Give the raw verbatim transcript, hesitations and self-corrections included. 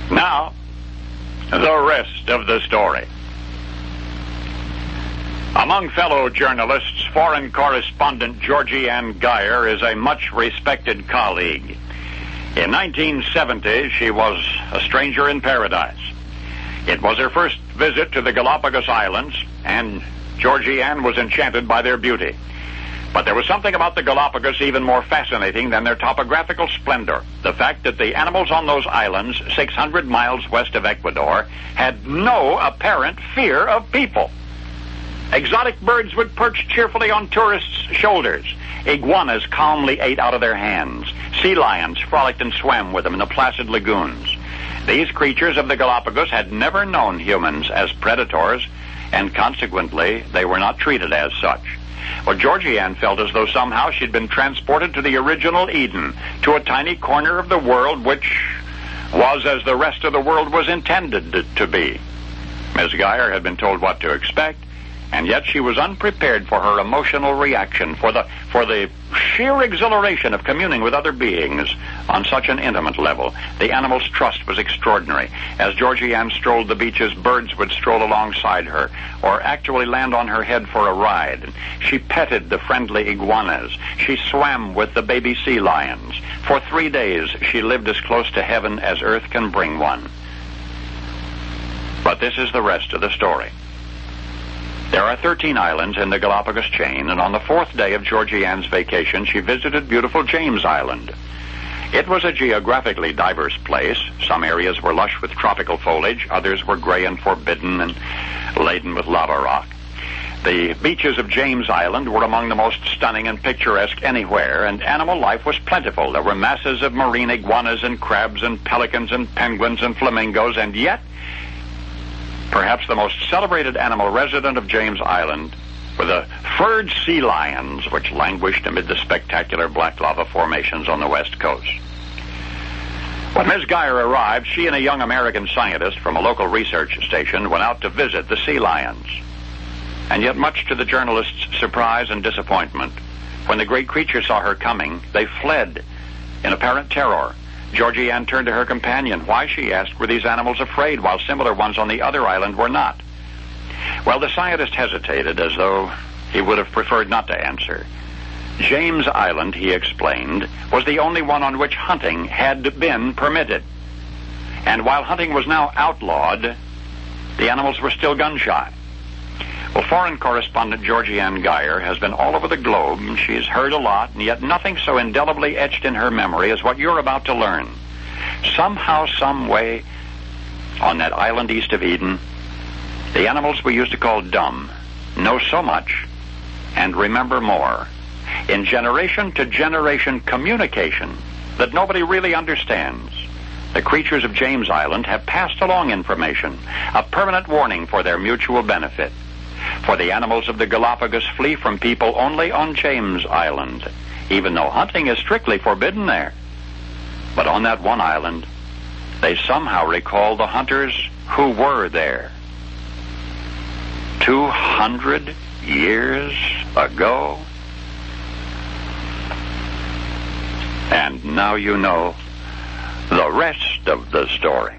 Now, the rest of the story. Among fellow journalists, foreign correspondent Georgie Ann Geyer is a much-respected colleague. In nineteen seventy, she was a stranger in paradise. It was her first visit to the Galapagos Islands, and Georgie Ann was enchanted by their beauty. But there was something about the Galapagos even more fascinating than their topographical splendor. The fact that the animals on those islands, six hundred miles west of Ecuador, had no apparent fear of people. Exotic birds would perch cheerfully on tourists' shoulders. Iguanas calmly ate out of their hands. Sea lions frolicked and swam with them in the placid lagoons. These creatures of the Galapagos had never known humans as predators, and consequently, they were not treated as such. Well, Georgie Ann felt as though somehow she'd been transported to the original Eden, to a tiny corner of the world which was as the rest of the world was intended to be. Miss Geyer had been told what to expect, and yet she was unprepared for her emotional reaction, for the for the sheer exhilaration of communing with other beings on such an intimate level. The animals' trust was extraordinary. As Georgie Ann strolled the beaches, birds would stroll alongside her, or actually land on her head for a ride. She petted the friendly iguanas. She swam with the baby sea lions. For three days, she lived as close to heaven as earth can bring one. But this is the rest of the story. There are thirteen islands in the Galapagos chain, and on the fourth day of Georgie Ann's vacation, she visited beautiful James Island. It was a geographically diverse place. Some areas were lush with tropical foliage, others were gray and forbidden and laden with lava rock. The beaches of James Island were among the most stunning and picturesque anywhere, and animal life was plentiful. There were masses of marine iguanas and crabs and pelicans and penguins and flamingos, and yet perhaps the most celebrated animal resident of James Island were the furred sea lions, which languished amid the spectacular black lava formations on the west coast. When Miss Geyer arrived, she and a young American scientist from a local research station went out to visit the sea lions. And yet, much to the journalist's surprise and disappointment, when the great creatures saw her coming, they fled in apparent terror. Georgie Ann turned to her companion. Why, she asked, were these animals afraid, while similar ones on the other island were not? Well, the scientist hesitated, as though he would have preferred not to answer. James Island, he explained, was the only one on which hunting had been permitted. And while hunting was now outlawed, the animals were still gun-shy. Well, foreign correspondent Georgie Ann Geyer has been all over the globe, and she's heard a lot, and yet nothing so indelibly etched in her memory as what you're about to learn. Somehow, some way, on that island east of Eden, the animals we used to call dumb know so much and remember more. In generation-to-generation communication that nobody really understands, the creatures of James Island have passed along information, a permanent warning for their mutual benefit. For the animals of the Galapagos flee from people only on James Island, even though hunting is strictly forbidden there. But on that one island, they somehow recall the hunters who were there. Two hundred years ago. And now you know the rest of the story.